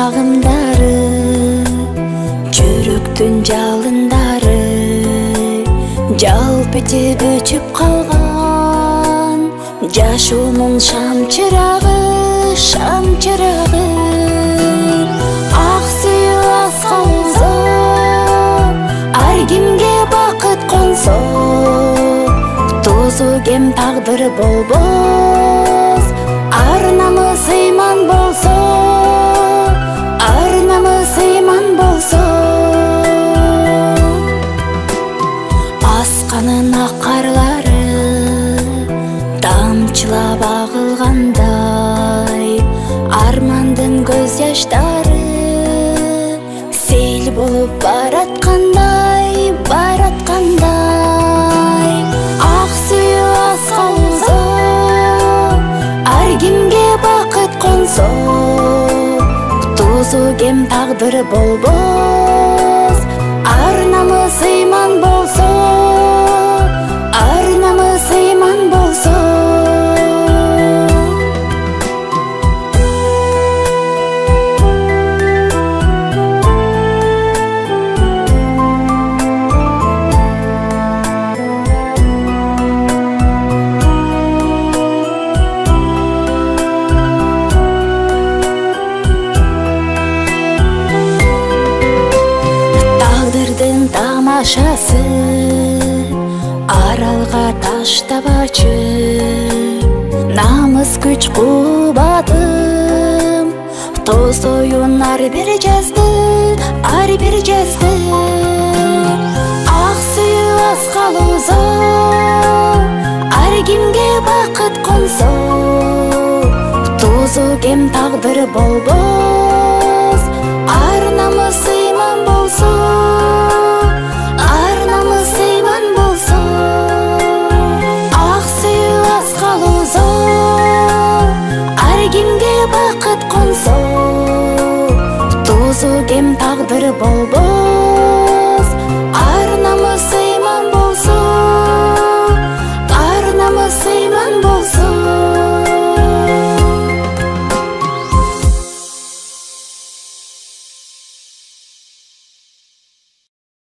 агымдары, жүрөктүн жалындары жалп этип өчүп калган. Жашоонун шам чырагы, шам чырагы, ак сүйүү аскалзо, ар кимге бакыт консо, тозу кем тагдыр болбос. Ар намыс ыйман болсо, ар намыс ыйман болсо, асканын ак карлары тамчылап агылгандай, армандын көз жаштары сел болуп бараткандай, бараткандай. Ак сүйүү аскалзо, ар кимге бакыт консо, тозу кем тагдыр болбос. Ар намыс ыйман болсо, ар намыс ыйман болсо. Тагдырдын тамашасы аралга таштабачы, намыс күч кубатым тосоюн ар бир жазды, ар бир жазды. Ак сүйүү аскалзо, ар кимге бакыт консо, тозу кем тагдыр болбос. Ар намыс ыйман болсо, ар намыс ыйман болсо. Ак сүйүү аскалзо, ар кимге бакыт консо, тозу кем тагдыр болбос.